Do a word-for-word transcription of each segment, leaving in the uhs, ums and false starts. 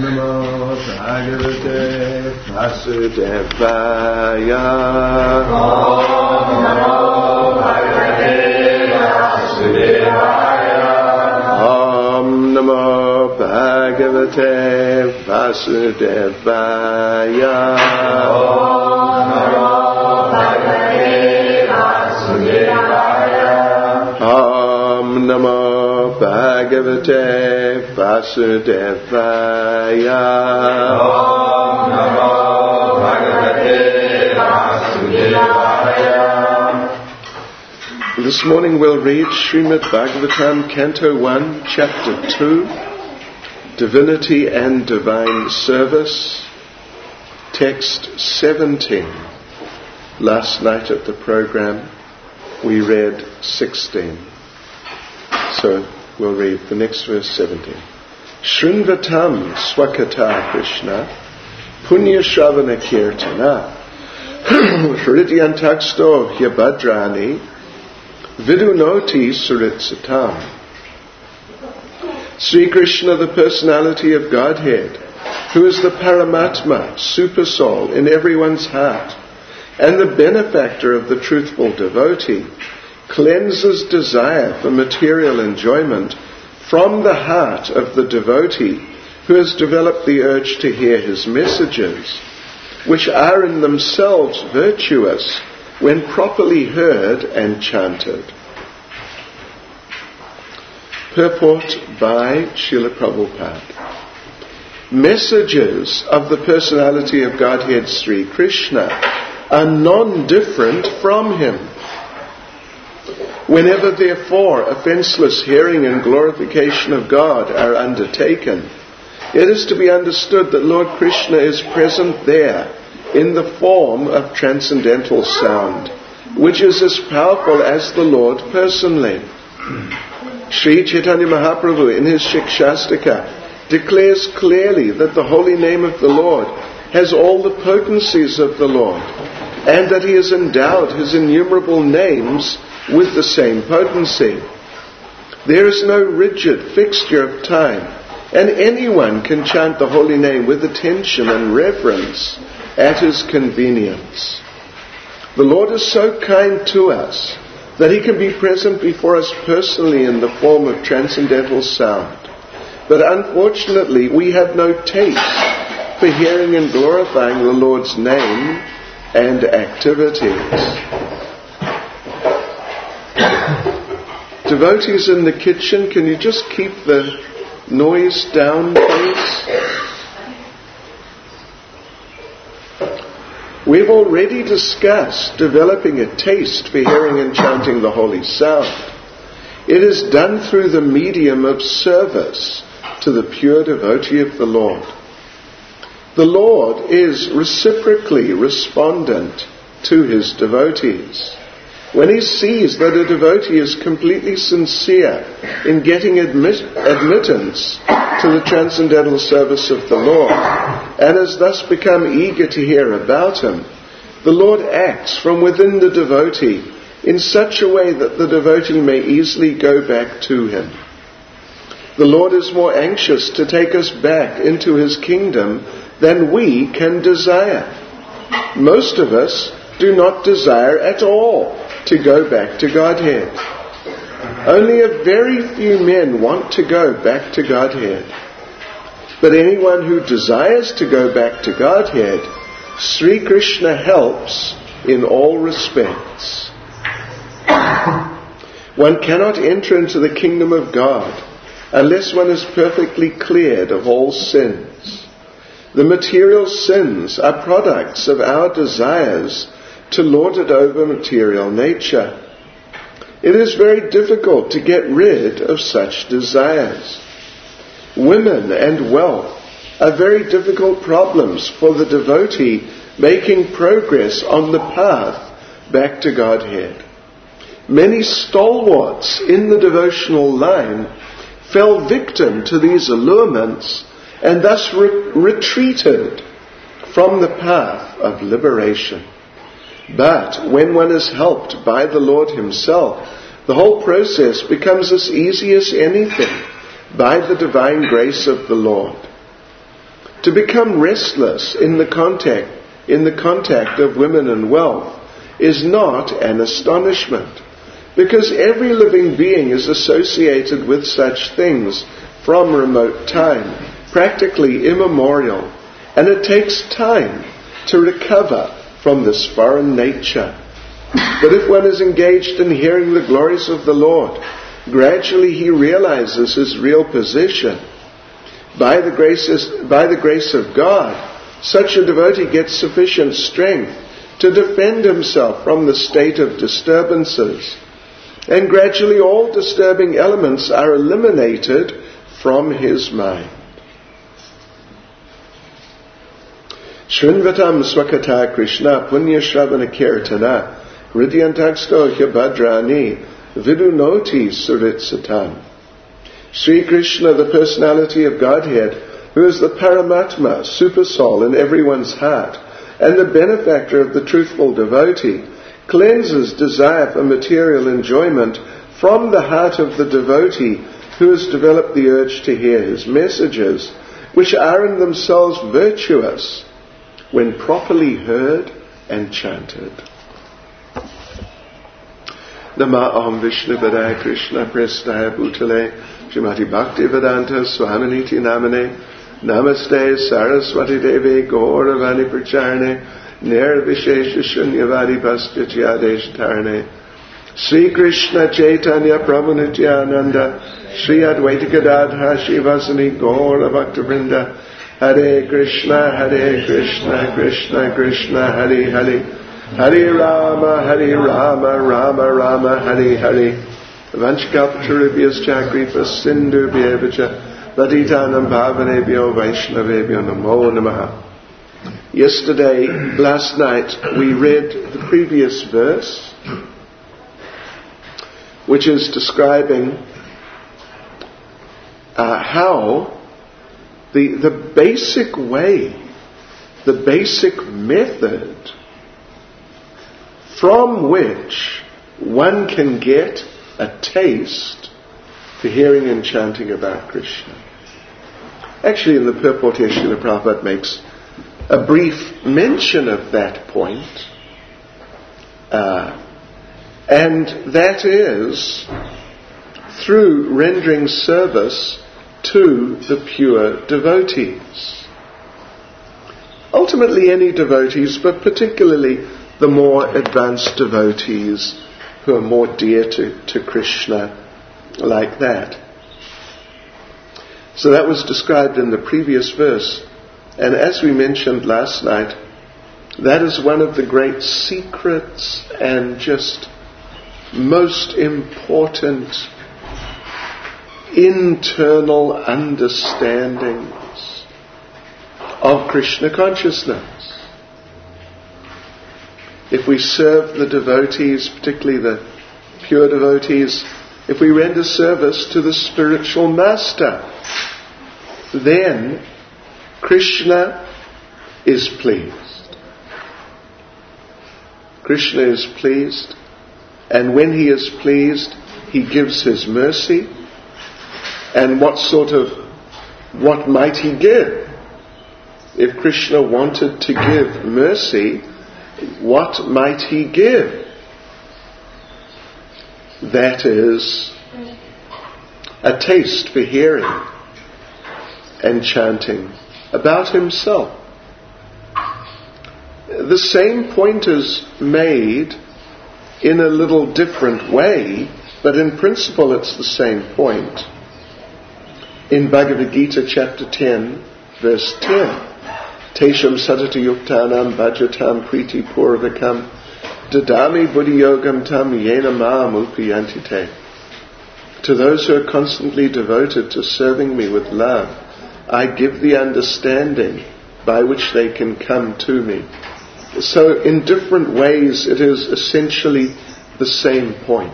Namo Bhagavate Vasudevaya. Om Namo Bhagavate Vasudevaya. Om Namo Bhagavate Vasudevaya. Om Namo Bhagavate Vasudevaya. Om Namo Bhagavate Vasudevaya. Om Namo Bhagavate Vasudevaya. This morning we'll read Srimad Bhagavatam, Canto one, Chapter two, Divinity and Divine Service, Text seventeen. Last night at the program we read sixteen. So we'll read the next verse, seventeen. Shrinvatam swakata Krishna punya shravana kirtana hridyantaksto hyabadrani vidunoti suritsatam. Sri Krishna, the personality of Godhead, who is the Paramatma, super soul in everyone's heart, and the benefactor of the truthful devotee, cleanses desire for material enjoyment from the heart of the devotee who has developed the urge to hear his messages, which are in themselves virtuous when properly heard and chanted. Purport by Srila Prabhupada. Messages of the personality of Godhead Sri Krishna are non-different from him. Whenever, therefore, offenceless hearing and glorification of God are undertaken, it is to be understood that Lord Krishna is present there in the form of transcendental sound, which is as powerful as the Lord personally. Sri Chaitanya Mahaprabhu in his Shikshastika declares clearly that the holy name of the Lord has all the potencies of the Lord, and that he has endowed his innumerable names with the same potency. There is no rigid fixture of time, and anyone can chant the holy name with attention and reverence at his convenience. The Lord is so kind to us that he can be present before us personally in the form of transcendental sound. But unfortunately, we have no taste for hearing and glorifying the Lord's name and activities. Devotees in the kitchen, can you just keep the noise down, please? We've already discussed developing a taste for hearing and chanting the holy sound. It is done through the medium of service to the pure devotee of the Lord. The Lord is reciprocally respondent to his devotees. When he sees that a devotee is completely sincere in getting admit, admittance to the transcendental service of the Lord, and has thus become eager to hear about him, the Lord acts from within the devotee in such a way that the devotee may easily go back to him. The Lord is more anxious to take us back into his kingdom than we can desire. Most of us do not desire at all to go back to Godhead. Only a very few men want to go back to Godhead. But anyone who desires to go back to Godhead, Sri Krishna helps in all respects. One cannot enter into the kingdom of God unless one is perfectly cleared of all sins. The material sins are products of our desires to lord it over material nature. It is very difficult to get rid of such desires. Women and wealth are very difficult problems for the devotee making progress on the path back to Godhead. Many stalwarts in the devotional line fell victim to these allurements and thus re- retreated from the path of liberation. But when one is helped by the Lord himself, the whole process becomes as easy as anything by the divine grace of the Lord. To become restless in the contact, in the contact of women and wealth is not an astonishment, because every living being is associated with such things from remote time, practically immemorial, and it takes time to recover from this foreign nature. But if one is engaged in hearing the glories of the Lord, gradually he realizes his real position. By the graces, by the grace of God, such a devotee gets sufficient strength to defend himself from the state of disturbances. And gradually all disturbing elements are eliminated from his mind. Shrinvatam swakata Krishna punya shravana kirtana hridyantaksto hyabadrani vidunoti suritsatam. Sri Krishna, the personality of Godhead, who is the Paramatma, Supersoul in everyone's heart, and the benefactor of the truthful devotee, cleanses desire for material enjoyment from the heart of the devotee who has developed the urge to hear his messages, which are in themselves virtuous when properly heard and chanted. Nama Aham Vishnu Padaya Krishna Prestaya Bhutale Srimati Bhaktivedanta Swaminiti Namane Namaste Saraswati Devi Gauravani Pracharne Nirvishesha Shunyavadi Pastyachyadesh Tarne Sri Krishna Chaitanya Prabhu Nityananda Sri Advaita Gadadha Shivasani Gaura Bhaktivinoda Hare Krishna Hare Krishna Krishna Krishna Hare Hare Hare Rama Hare Rama Rama Rama Hare Hare Vanchkalpatarubhyas Kripa Sindhubhyevacha Patitanam Bhavanebhyo Vaishnavebhyo Namo Namaha. Yesterday, last night, we read the previous verse, which is describing uh, how the, the basic way, the basic method from which one can get a taste for hearing and chanting about Krishna. Actually, in the purport here, Srila Prabhupada makes a brief mention of that point, uh, and that is through rendering service to the pure devotees. Ultimately, any devotees, but particularly the more advanced devotees who are more dear to, to Krishna, like that. So that was described in the previous verse. And as we mentioned last night, that is one of the great secrets and just most important internal understandings of Krishna consciousness. If we serve the devotees, particularly the pure devotees, if we render service to the spiritual master, then Krishna is pleased. Krishna is pleased, and when he is pleased, he gives his mercy. And what sort of, what might he give? If Krishna wanted to give mercy, what might he give? That is a taste for hearing and chanting about himself. The same point is made in a little different way, but in principle it's the same point. In Bhagavad Gita chapter ten, verse ten, Tesham sadhata yuktanam bhajatam priti purvakam dadami buddhiyogam tam yena maam upayantite. To those who are constantly devoted to serving me with love, I give the understanding by which they can come to me. So in different ways it is essentially the same point.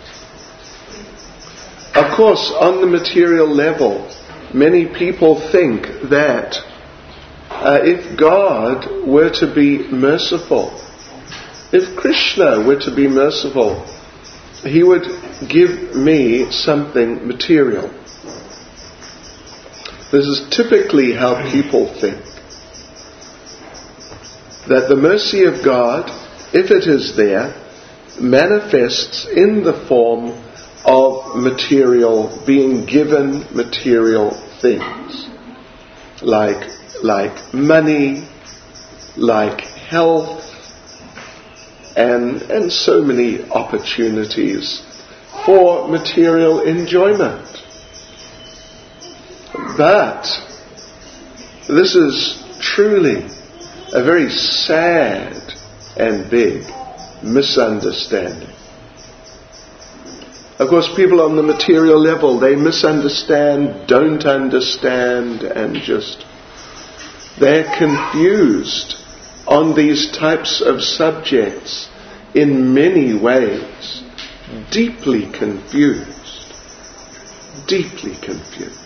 Of course, on the material level, many people think that uh, if God were to be merciful, if Krishna were to be merciful, he would give me something material. This is typically how people think. That the mercy of God, if it is there, manifests in the form of material, being given material things. Like, like money, like health, and, and so many opportunities for material enjoyment. But this is truly a very sad and big misunderstanding. Of course, people on the material level, they misunderstand, don't understand, and just, they're confused on these types of subjects in many ways. Deeply confused. Deeply confused.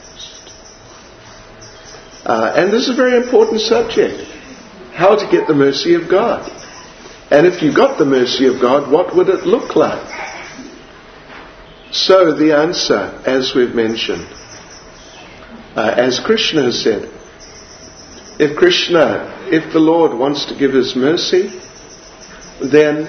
Uh, and this is a very important subject. How to get the mercy of God. And if you got the mercy of God, what would it look like? So the answer, as we've mentioned, uh, as Krishna has said, if Krishna, if the Lord wants to give His mercy, then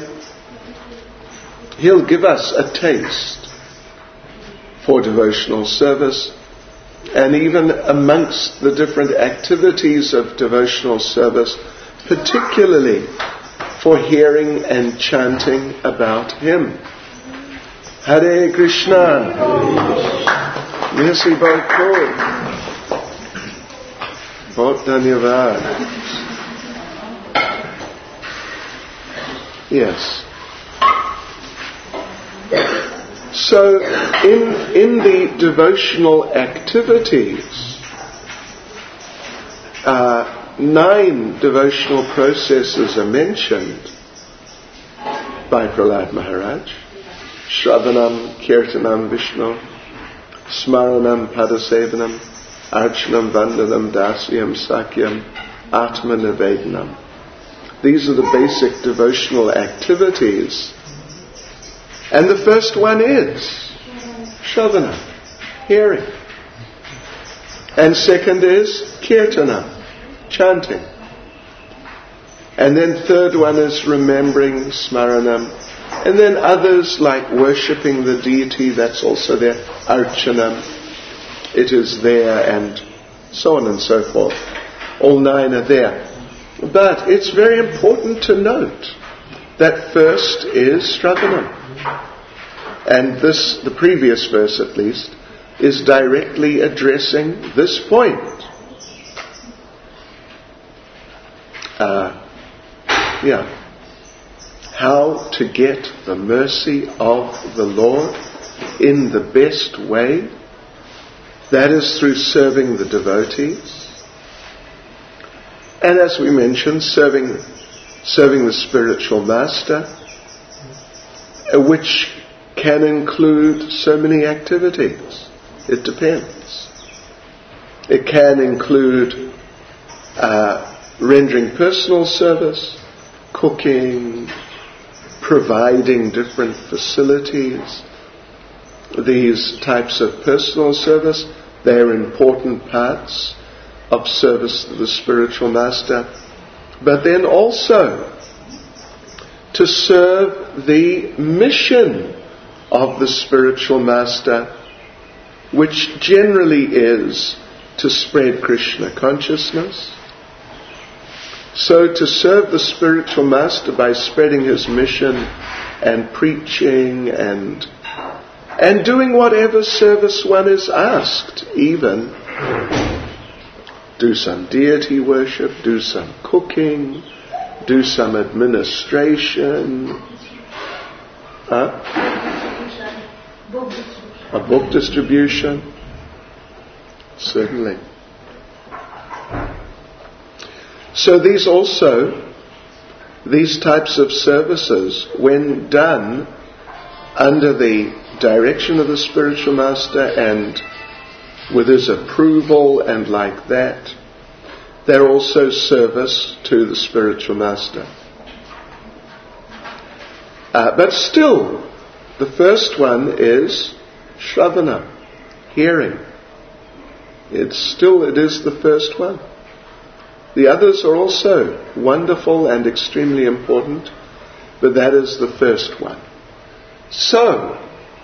He'll give us a taste for devotional service, and even amongst the different activities of devotional service, particularly for hearing and chanting about Him. Hare Krishna. Merci beaucoup. Bahut dhanyavad. Yes. So, in in the devotional activities, uh, nine devotional processes are mentioned by Prahlad Maharaj. Shravanam, Kirtanam, Vishnu, Smaranam, Padasevanam, Archanam, Vandanam, Dasyam, Sakyam, Atma Nivedanam. These are the basic devotional activities. And the first one is Shravana, hearing. And second is Kirtana, chanting. And then third one is remembering, Smaranam. And then others like worshipping the deity, that's also there, Archanam, it is there, and so on and so forth. All nine are there. But it's very important to note that first is Shravanam. And this, the previous verse at least, is directly addressing this point. Uh, yeah. How to get the mercy of the Lord in the best way. That is through serving the devotees. And as we mentioned, serving, serving the spiritual master, which can include so many activities. It depends. It can include uh, rendering personal service, cooking, providing different facilities. These types of personal service, they are important parts of service to the spiritual master. But then also to serve the mission of the spiritual master, which generally is to spread Krishna consciousness. So to serve the spiritual master by spreading his mission and preaching and and doing whatever service one is asked, even do some deity worship, do some cooking, do some administration, huh? A book distribution, certainly. So these also, these types of services, when done under the direction of the spiritual master and with his approval and like that, they're also service to the spiritual master. Uh, but still, the first one is Shravana, hearing. It's still, it is the first one. The others are also wonderful and extremely important, but that is the first one. So,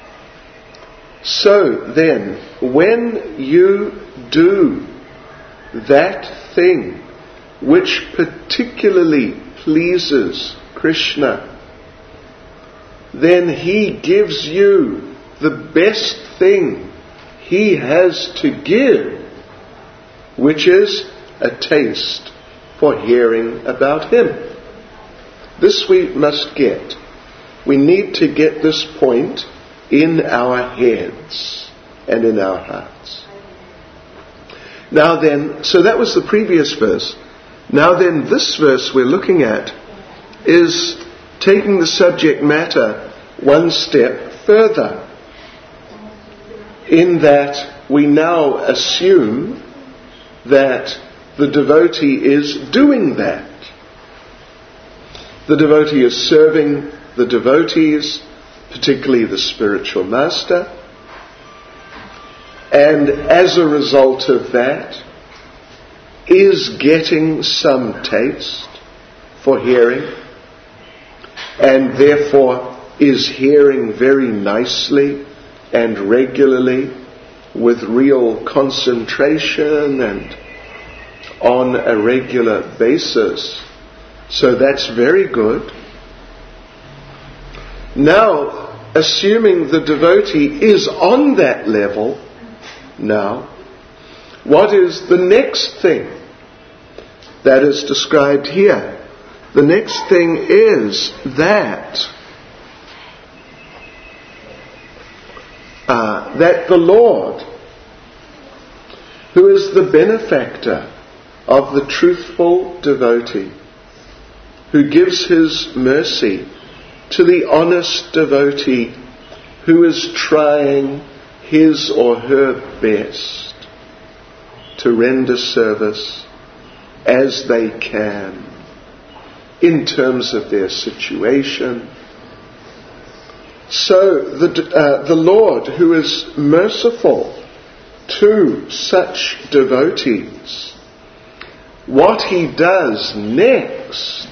so then, when you do that thing which particularly pleases Krishna, then He gives you the best thing He has to give, which is a taste for hearing about Him. This we must get. We need to get this point in our heads and in our hearts. Now then, so that was the previous verse. Now then, this verse we're looking at is taking the subject matter one step further, in that we now assume that the devotee is doing that. The devotee is serving the devotees, particularly the spiritual master, and as a result of that, is getting some taste for hearing, and therefore is hearing very nicely and regularly with real concentration and on a regular basis. So that's very good. Now, assuming the devotee is on that level, now, what is the next thing that is described here? The next thing is that uh, that the Lord, who is the benefactor of the truthful devotee, who gives his mercy to the honest devotee who is trying his or her best to render service as they can in terms of their situation. So the, uh, the Lord, who is merciful to such devotees, what He does next,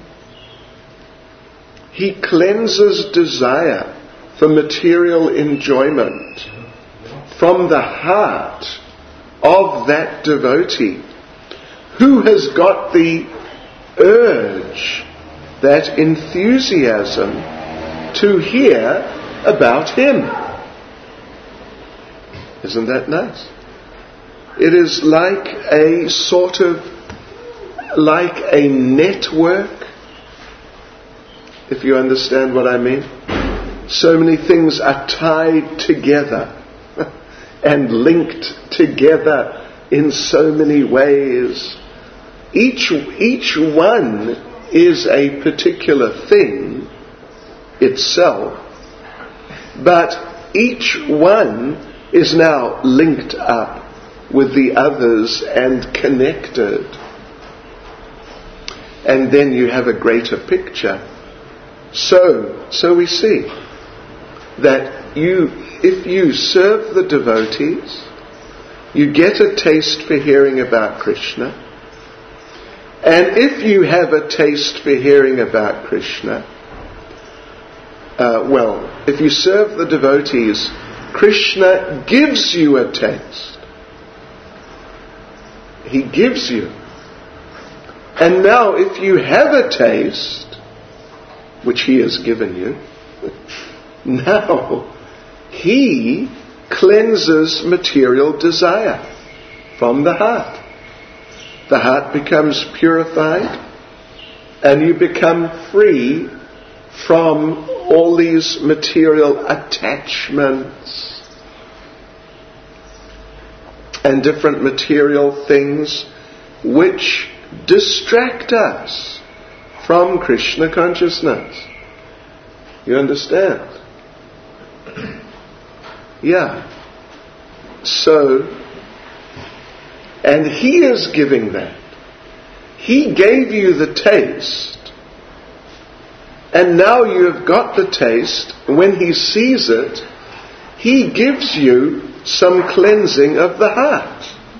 He cleanses desire for material enjoyment from the heart of that devotee who has got the urge, that enthusiasm to hear about Him. Isn't that nice? It is like a sort of, like a network, if you understand what I mean. So many things are tied together and linked together in so many ways. Each, each one is a particular thing itself, but each one is now linked up with the others and connected. And then you have a greater picture. So, so we see that you, if you serve the devotees, you get a taste for hearing about Krishna. And if you have a taste for hearing about Krishna, uh, well, if you serve the devotees, Krishna gives you a taste. He gives you. And now if you have a taste, which He has given you, now He cleanses material desire from the heart. The heart becomes purified and you become free from all these material attachments and different material things which distract us from Krishna consciousness. You understand? Yeah. So, and He is giving that. He gave you the taste, and now you have got the taste. When He sees it, He gives you some cleansing of the heart.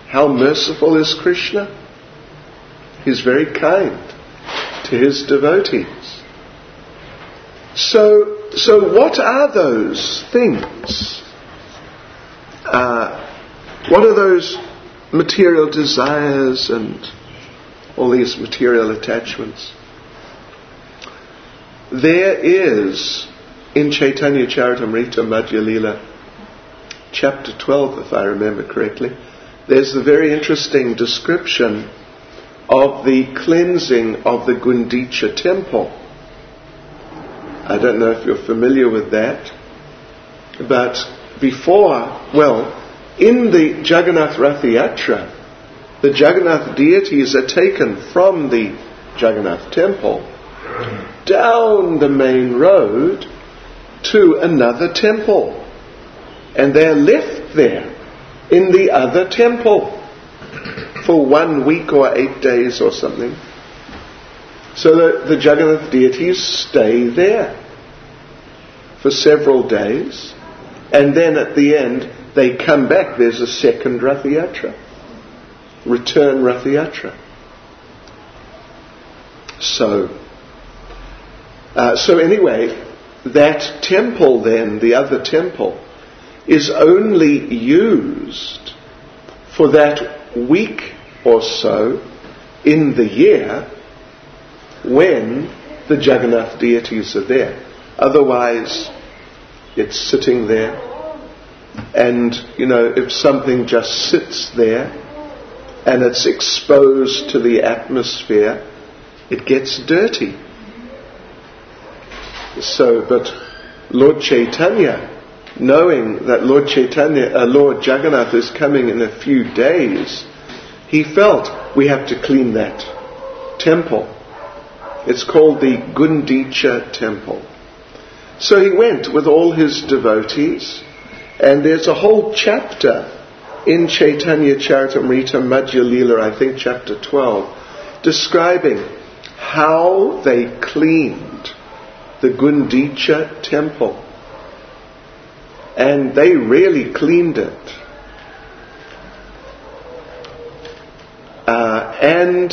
How merciful is Krishna? He's very kind to his devotees. So, so what are those things? Uh, what are those material desires and all these material attachments? There is, in Chaitanya Charitamrita Madhya Lila, chapter twelve, if I remember correctly, there's the very interesting description of the cleansing of the Gundicha temple. I don't know if you're familiar with that, but before, well, in the Jagannath Rath Yatra, the Jagannath deities are taken from the Jagannath temple down the main road to another temple, and they're left there in the other temple for one week or eight days or something. So the, the Jagannath deities stay there for several days, and then at the end they come back. There's a second Rath Yatra, return Rath Yatra. So, uh, so anyway, that temple then, the other temple, is only used for that week or so in the year when the Jagannath deities are there. Otherwise, it's sitting there, and, you know, if something just sits there and it's exposed to the atmosphere, it gets dirty. So, but Lord Chaitanya, knowing that Lord Chaitanya, uh, Lord Jagannath is coming in a few days, he felt we have to clean that temple. It's called the Gundicha temple. So he went with all his devotees, and there's a whole chapter in Chaitanya Charitamrita Madhya Lila, I think chapter twelve, describing how they cleaned the Gundicha temple. And they really cleaned it. Uh, and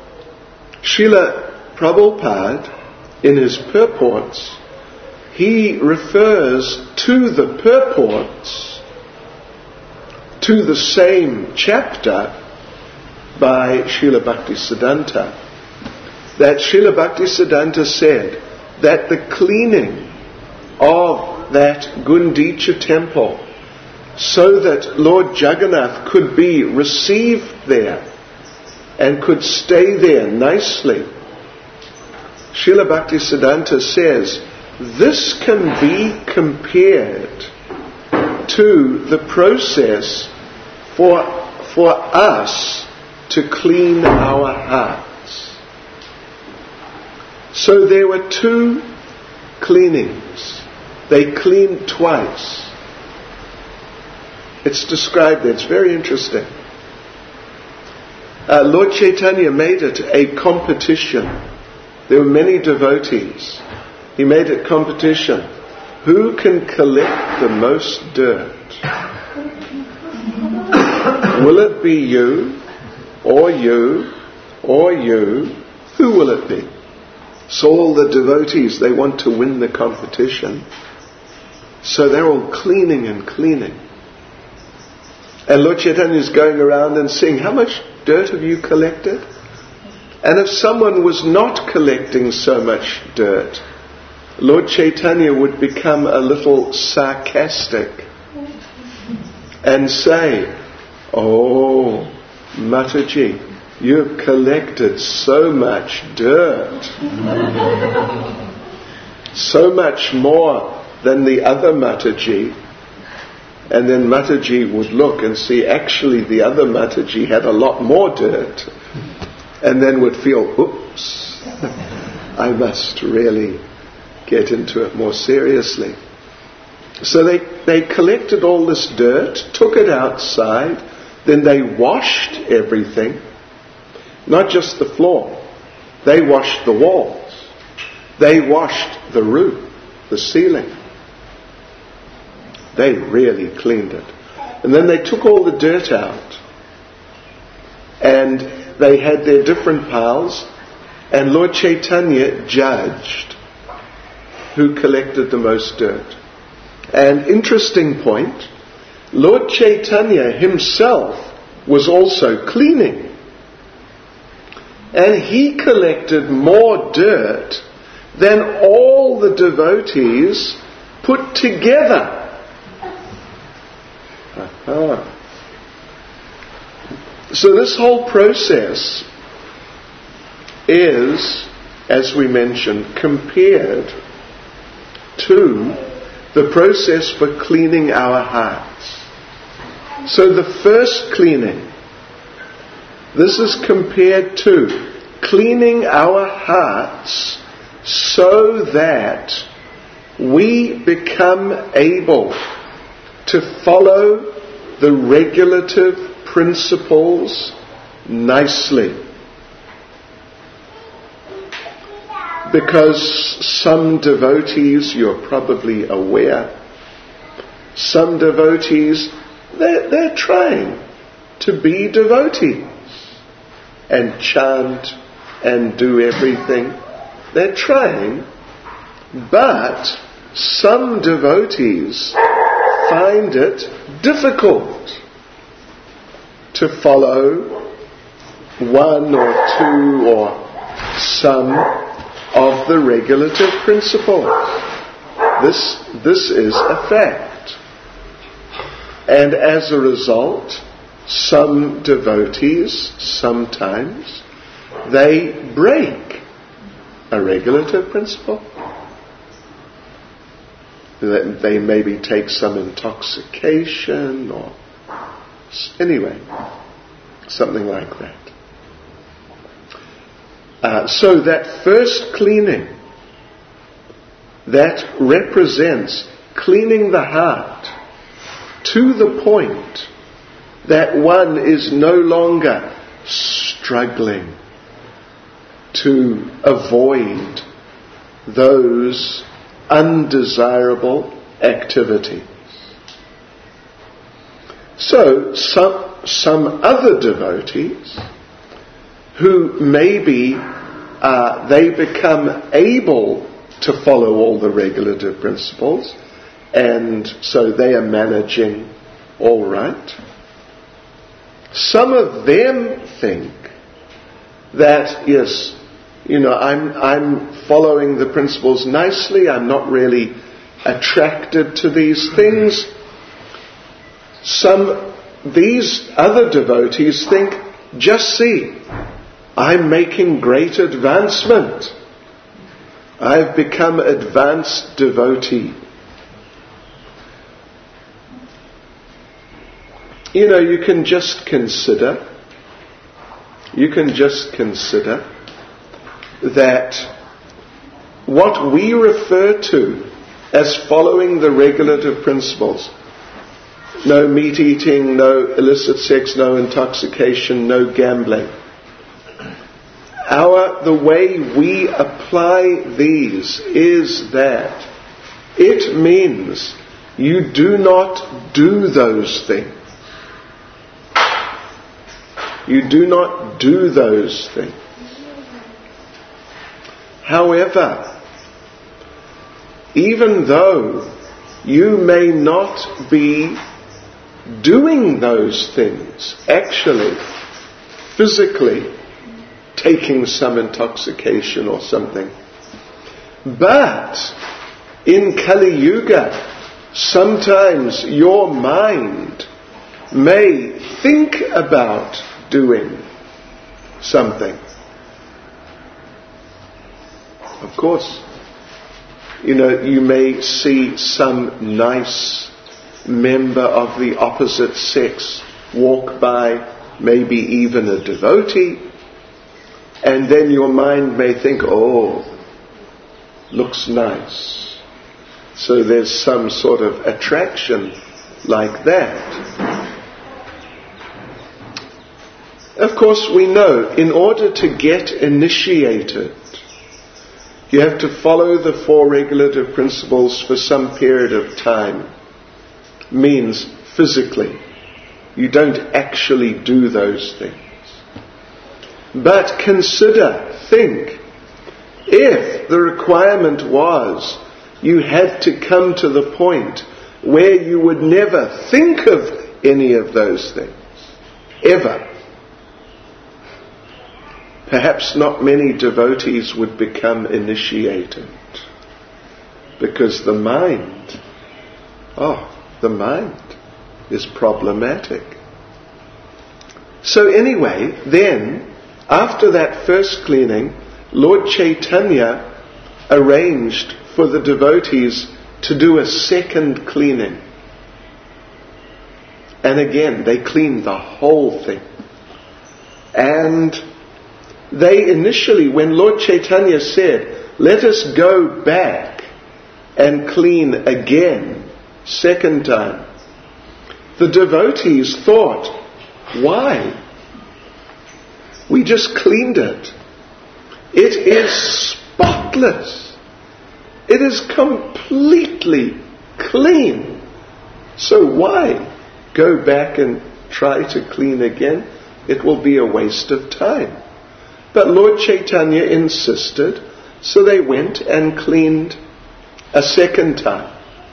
Srila Prabhupada, in his purports, he refers to the purports to the same chapter by Srila Bhaktisiddhanta, that Srila Bhaktisiddhanta said that the cleaning of that Gundicha temple so that Lord Jagannath could be received there and could stay there nicely, Srila Bhaktisiddhanta says this can be compared to the process for, for us to clean our hearts. So there were two cleanings. They cleaned twice. It's described there. It's very interesting. Uh, Lord Chaitanya made it a competition. There were many devotees. He made it competition. Who can collect the most dirt? Will it be you, or you, or you? Who will it be? So all the devotees, they want to win the competition. So they're all cleaning and cleaning. And Lord Chaitanya is going around and saying, how much dirt have you collected? And if someone was not collecting so much dirt, Lord Chaitanya would become a little sarcastic and say, oh, Mataji, you've collected so much dirt. So much more than the other Mataji. And then Mataji would look and see actually the other Mataji had a lot more dirt. And then would feel, oops, I must really get into it more seriously. So they, they collected all this dirt, took it outside, then they washed everything. Not just the floor. They washed the walls. They washed the roof, the ceiling. They really cleaned it. And then they took all the dirt out. And they had their different piles, and Lord Chaitanya judged who collected the most dirt. And interesting point, Lord Chaitanya himself was also cleaning. And he collected more dirt than all the devotees put together. Aha. So this whole process is, as we mentioned, compared to the process for cleaning our hearts. So the first cleaning, this is compared to cleaning our hearts so that we become able to follow the regulative principles nicely. Because some devotees, you're probably aware, some devotees, they're, they're trying to be devotees and chant and do everything. They're trying, but some devotees find it difficult to follow one or two or some of the regulative principles. This, this is a fact. And as a result, some devotees, sometimes, they break a regulative principle. They maybe take some intoxication or anyway, something like that. Uh, so that first cleaning, that represents cleaning the heart to the point that one is no longer struggling to avoid those undesirable activities. So some, some other devotees who maybe uh, they become able to follow all the regulative principles, and so they are managing all right. Some of them think that, yes, you know, I'm I'm following the principles nicely, I'm not really attracted to these things. Some, these other devotees think, just see, I'm making great advancement. I've become advanced devotee. You know, you can just consider, you can just consider that what we refer to as following the regulative principles, no meat eating, no illicit sex, no intoxication, no gambling, Our, the way we apply these is that it means you do not do those things. You do not do those things. However, even though you may not be doing those things, actually, physically, taking some intoxication or something, but in Kali Yuga, sometimes your mind may think about doing something. Of course, you know, you may see some nice member of the opposite sex walk by, maybe even a devotee, and then your mind may think, oh, looks nice. So there's some sort of attraction like that. Of course, we know in order to get initiated, you have to follow the four regulative principles for some period of time. Means physically. You don't actually do those things. But consider, think, if the requirement was you had to come to the point where you would never think of any of those things, ever, perhaps not many devotees would become initiated. Because the mind, oh, the mind is problematic. So anyway, then, after that first cleaning, Lord Chaitanya arranged for the devotees to do a second cleaning. And again, they cleaned the whole thing. And they initially, when Lord Chaitanya said, let us go back and clean again, second time, the devotees thought, why? We just cleaned it. It is spotless. It is completely clean. So why go back and try to clean again? It will be a waste of time. But Lord Chaitanya insisted, so they went and cleaned a second time.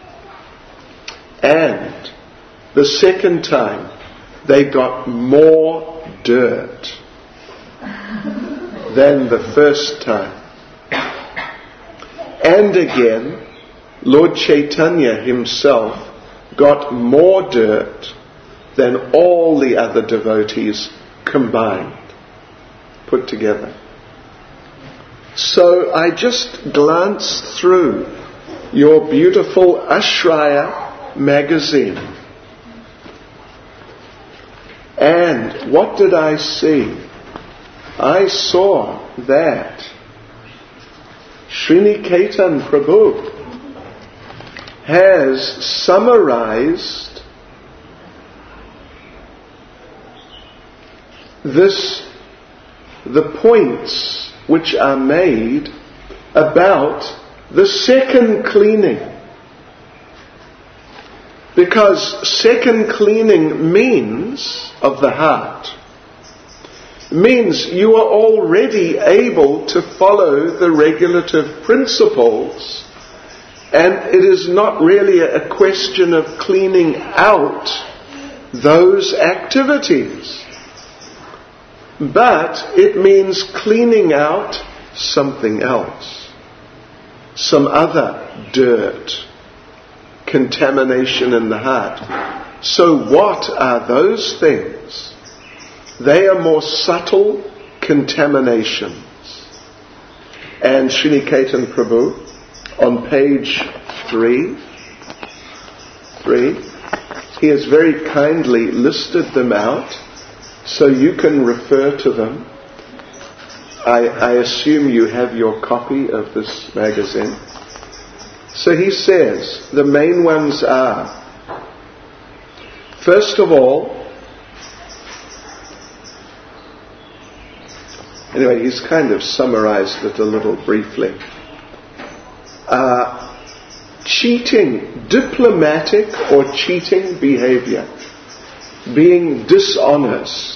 And the second time, they got more dirt than the first time. And again, Lord Chaitanya himself got more dirt than all the other devotees combined, put together. So I just glanced through your beautiful Ashraya magazine. And what did I see? I saw that Sriniketan Prabhu has summarized this, the points which are made about the second cleaning. Because second cleaning means, of the heart, means you are already able to follow the regulative principles, and it is not really a question of cleaning out those activities, but it means cleaning out something else, some other dirt, contamination in the heart. So what are those things? They are more subtle contaminations. And Sriniketan Prabhu, on page three, three, he has very kindly listed them out, so you can refer to them. I, I assume you have your copy of this magazine. So he says, the main ones are, first of all, anyway, he's kind of summarized it a little briefly. Uh, cheating, diplomatic or cheating behavior, being dishonest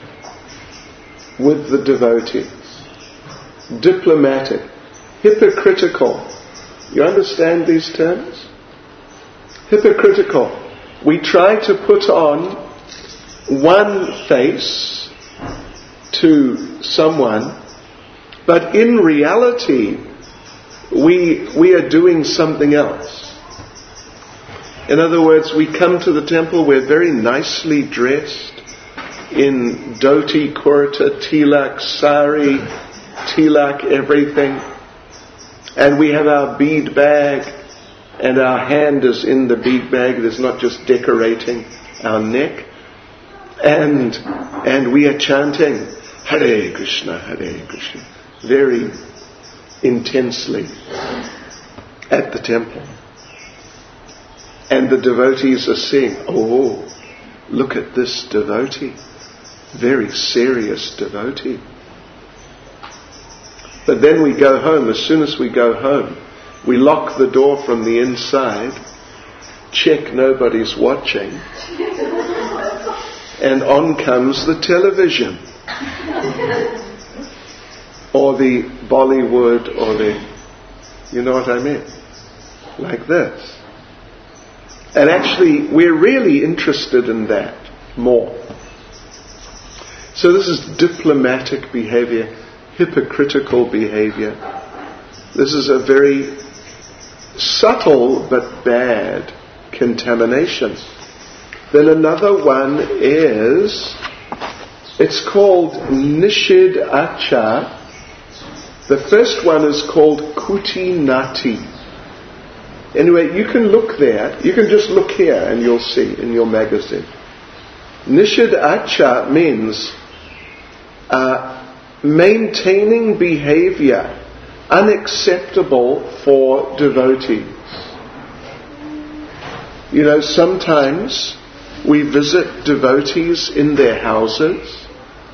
with the devotees, diplomatic, hypocritical. You understand these terms? Hypocritical. We try to put on one face to someone, but in reality, we we are doing something else. In other words, we come to the temple, we're very nicely dressed in dhoti, kurta, tilak, sari, tilak, everything. And we have our bead bag, and our hand is in the bead bag. It is not just decorating our neck. And and we are chanting Hare Krishna, Hare Krishna, very intensely at the temple. And the devotees are seeing, oh, look at this devotee, very serious devotee. But then we go home. As soon as we go home, we lock the door from the inside, check nobody's watching, and on comes the television. or the Bollywood, or the, you know what I mean? Like this. And actually, we're really interested in that more. So this is diplomatic behavior, hypocritical behavior. This is a very subtle but bad contamination. Then another one is, it's called Nishid Acha. The first one is called Kuti Nati. Anyway, you can look there. You can just look here and you'll see in your magazine. Nishid Acha means uh, maintaining behavior unacceptable for devotees. You know, sometimes we visit devotees in their houses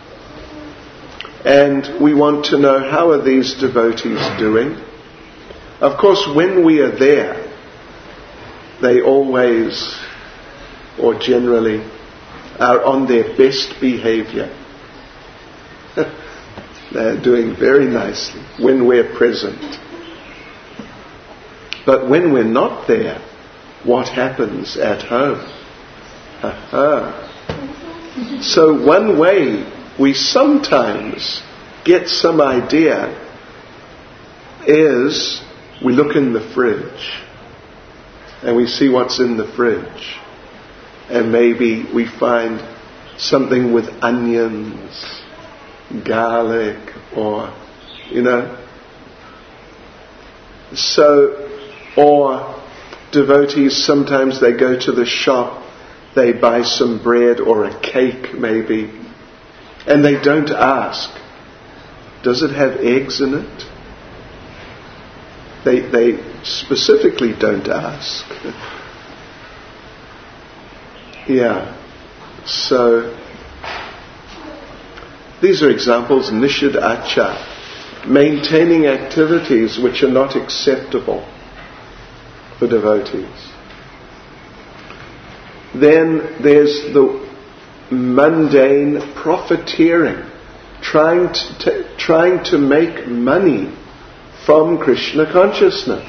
and we want to know, how are these devotees doing? Of course, when we are there, they always, or generally, are on their best behavior. They're doing very nicely when we're present. But when we're not there, what happens at home? Aha. So one way we sometimes get some idea is we look in the fridge and we see what's in the fridge, and maybe we find something with onions, garlic, or, you know. So, or devotees, sometimes they go to the shop, they buy some bread or a cake maybe, and they don't ask, does it have eggs in it? They they specifically don't ask. Yeah. So these are examples. Nishid Acha, maintaining activities which are not acceptable for devotees. Then there's the mundane profiteering, trying to t- trying to make money from Krishna consciousness.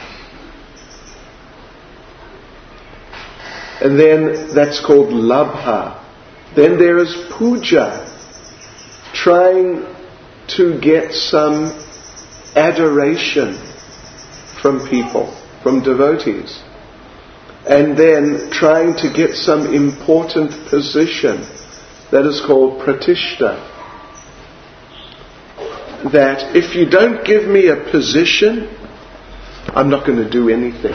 And then that's called labha. Then there is puja, trying to get some adoration from people, from devotees. And then trying to get some important position, that is called pratishta. That if you don't give me a position, I'm not going to do anything.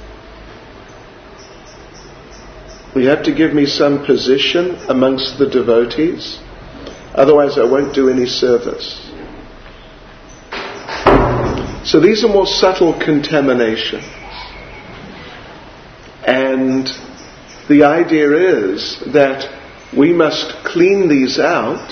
You have to give me some position amongst the devotees, otherwise I won't do any service. So these are more subtle contaminations. And the idea is that we must clean these out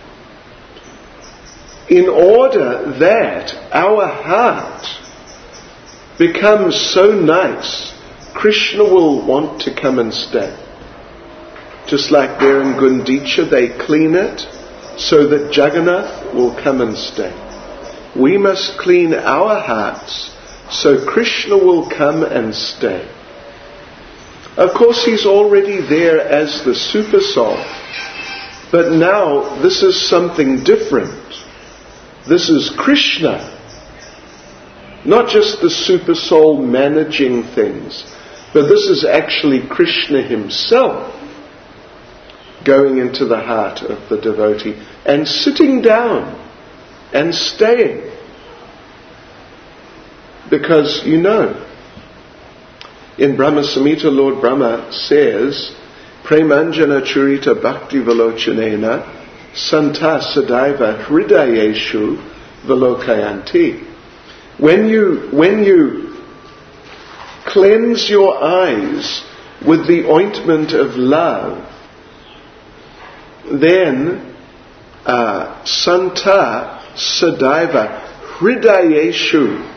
in order that our heart becomes so nice, Krishna will want to come and stay. Just like there in Gundicha, they clean it so that Jagannath will come and stay. We must clean our hearts so Krishna will come and stay. Of course, he's already there as the super soul, but now this is something different. This is Krishna, not just the super soul managing things, but this is actually Krishna himself going into the heart of the devotee and sitting down and staying. Because, you know, in Brahma Samhita, Lord Brahma says, Premanjana Churita Bhakti Velochanena Santa Sadaiva Hridayeshu Velokayanti. When you, when you cleanse your eyes with the ointment of love, then uh, Santa Sadaiva Hridayeshu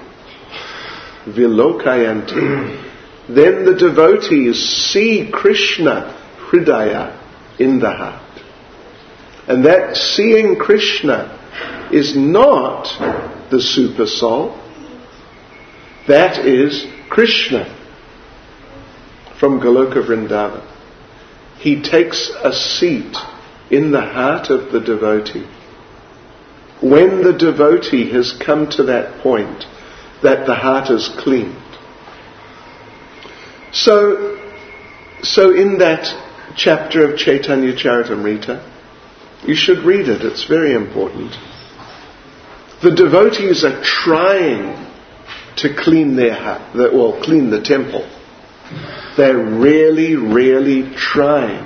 Velokayanti. Then the devotees see Krishna Hridaya in the heart. And that seeing Krishna is not the super soul. That is Krishna from Goloka Vrindavan. He takes a seat in the heart of the devotee when the devotee has come to that point that the heart is cleaned. So, so in that chapter of Chaitanya Charitamrita, you should read it, it's very important. The devotees are trying to clean their heart, well, clean the temple. They're really, really trying.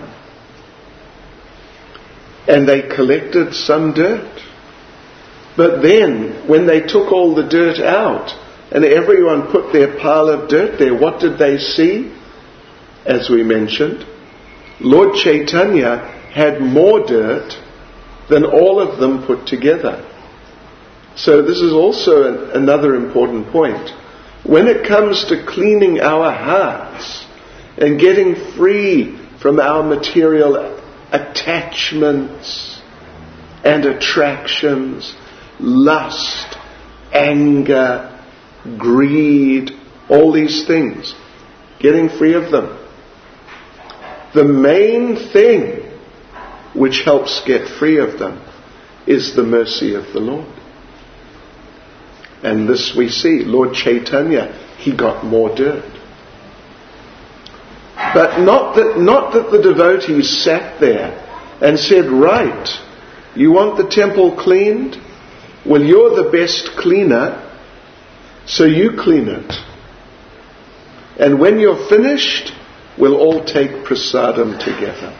And they collected some dirt. But then, when they took all the dirt out, and everyone put their pile of dirt there, what did they see? As we mentioned, Lord Chaitanya had more dirt than all of them put together. So this is also an, another important point. When it comes to cleaning our hearts and getting free from our material attachments and attractions, lust, anger, greed, all these things, getting free of them. The main thing which helps get free of them is the mercy of the Lord. And this we see, Lord Chaitanya, he got more dirt. But not that, not that the devotees sat there and said, right, you want the temple cleaned? Well, you're the best cleaner, so you clean it. And when you're finished, we'll all take prasadam together.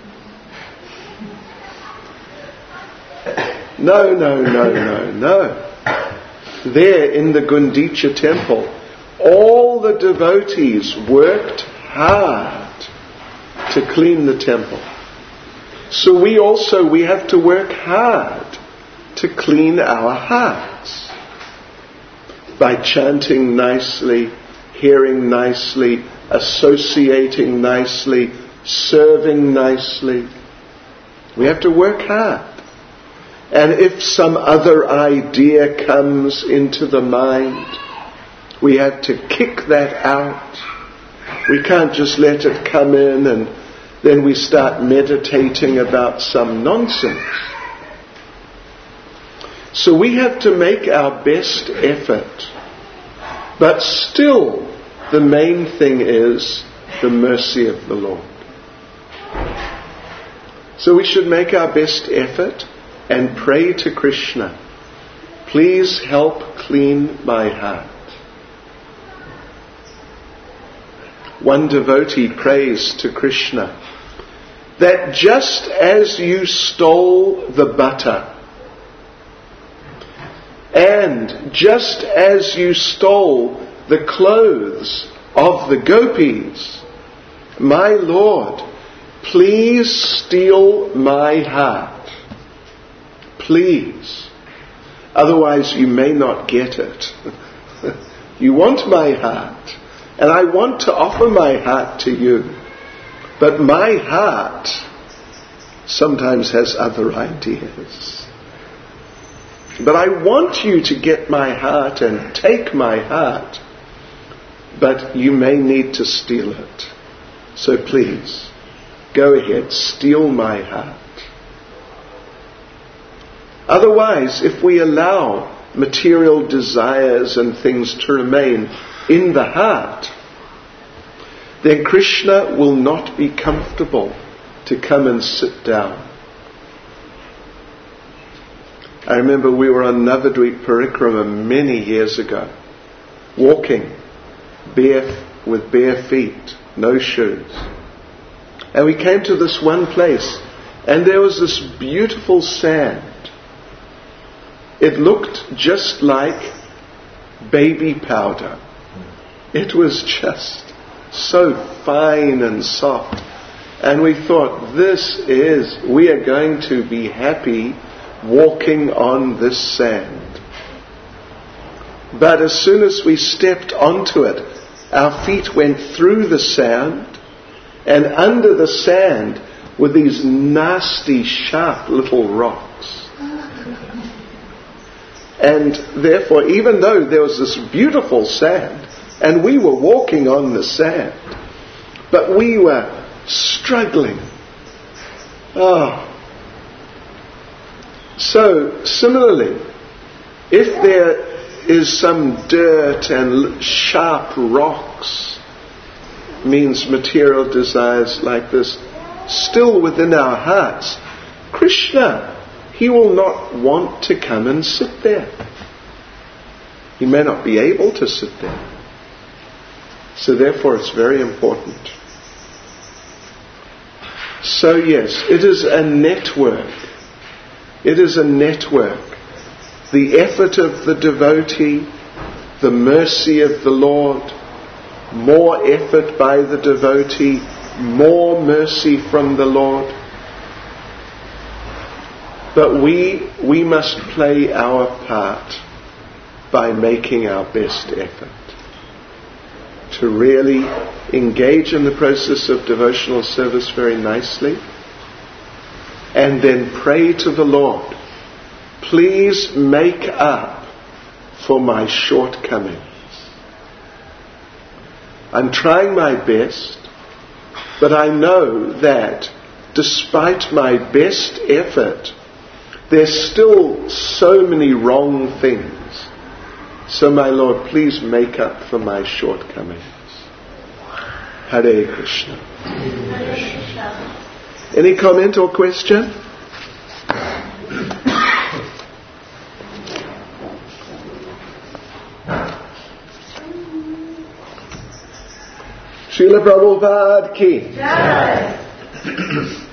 No, no, no, no, no. There in the Gundicha temple, all the devotees worked hard to clean the temple. So we also, we have to work hard to clean our hearts by chanting nicely, hearing nicely, associating nicely, serving nicely. We have to work hard. And if some other idea comes into the mind, we have to kick that out. We can't just let it come in and then we start meditating about some nonsense. So we have to make our best effort. But still, the main thing is the mercy of the Lord. So we should make our best effort and pray to Krishna, please help clean my heart. One devotee prays to Krishna that just as you stole the butter, and just as you stole the clothes of the gopis, my Lord, please steal my heart. Please. Otherwise you may not get it. You want my heart. And I want to offer my heart to you. But my heart sometimes has other ideas. But I want you to get my heart and take my heart. But you may need to steal it. So please, go ahead, steal my heart. Otherwise, if we allow material desires and things to remain in the heart, then Krishna will not be comfortable to come and sit down. I remember we were on Navadvip Parikrama many years ago, walking bare, with bare feet, no shoes. And we came to this one place, and there was this beautiful sand. It looked just like baby powder. It was just so fine and soft. And we thought, this is, we are going to be happy walking on this sand. But as soon as we stepped onto it, our feet went through the sand, and under the sand were these nasty, sharp little rocks. And therefore, even though there was this beautiful sand, and we were walking on the sand, but we were struggling. Oh. So, similarly, if there is some dirt and sharp rocks, means material desires like this, still within our hearts, Krishna, he will not want to come and sit there. He may not be able to sit there. So therefore it's very important. So yes, it is a network. It is a network. The effort of the devotee, the mercy of the Lord, more effort by the devotee, more mercy from the Lord. But we, we must play our part by making our best effort to really engage in the process of devotional service very nicely, and then pray to the Lord, please make up for my shortcomings. I'm trying my best, but I know that despite my best effort, there's still so many wrong things. So my Lord, please make up for my shortcomings. Hare Krishna. Any comment or question? Srila Prabhupada ki. Jai.